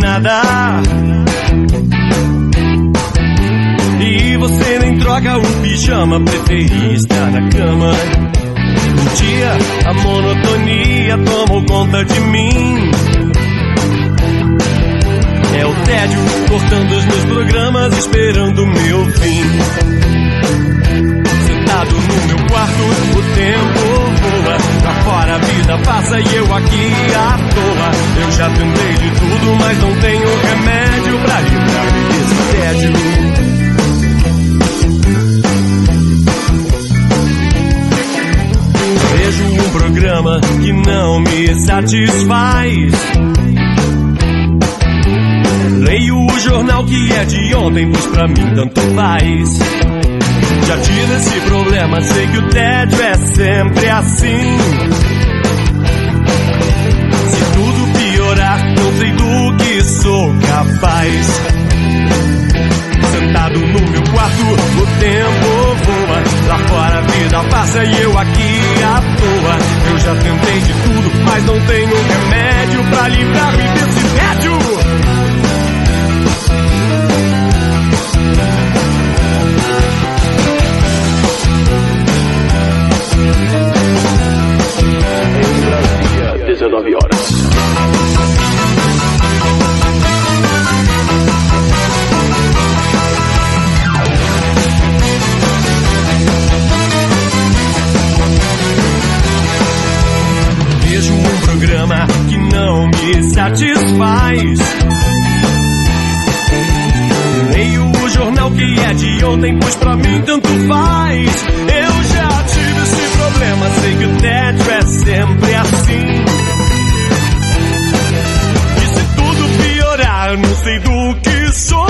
nada. E você nem troca o pijama, preferia estar na cama. Um dia a monotonia tomou conta de mim. É o tédio cortando os meus programas, esperando o meu fim. Sentado no meu quarto, o tempo voa. Lá fora a vida passa e eu aqui à toa. Eu já tentei de tudo, mas não tenho remédio pra livrar-me desse tédio. Vejo um programa que não me satisfaz. Leio o jornal que é de ontem, pois pra mim tanto faz. Já tive esse problema, sei que o tédio é sempre assim. Se tudo piorar, não sei do que sou capaz. Sentado no meu quarto, o tempo voa. Lá fora a vida passa e eu aqui à toa. Eu já tentei de tudo, mas não tenho remédio pra livrar-me desse tédio. Em Brasília, 19 horas. Vejo um programa que não me satisfaz. Leio o jornal que é de ontem, pois pra mim tanto faz. Eu já tive esse problema, sei que o tédio é sempre assim. E se tudo piorar, não sei do que sou